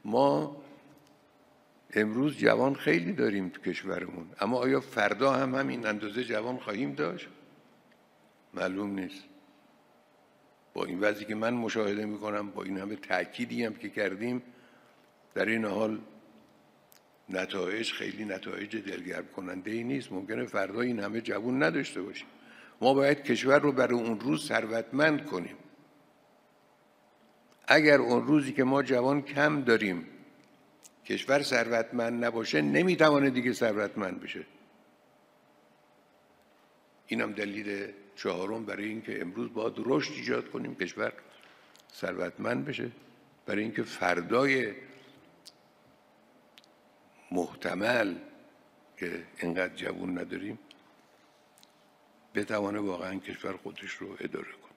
ما امروز جوان خیلی داریم تو کشورمون، اما آیا فردا هم همین اندازه جوان خواهیم داشت؟ معلوم نیست. با این وضعی که من مشاهده میکنم، با این همه تأکیدی هم که کردیم، در این حال نتایج خیلی نتایج دلگرم کننده ای نیست. ممکنه فردا این همه جوان نداشته باشیم. ما باید کشور رو برای اون روز ثروتمند کنیم. اگر اون روزی که ما جوان کم داریم کشور ثروتمند نباشه، نمیتوانه دیگه ثروتمند بشه. اینم دلیل چهارم برای اینکه امروز باید رشد ایجاد کنیم، کشور ثروتمند بشه، برای اینکه فردای محتمل که اینقدر جوان نداریم بتوانه واقعا کشور خودش رو اداره کنه.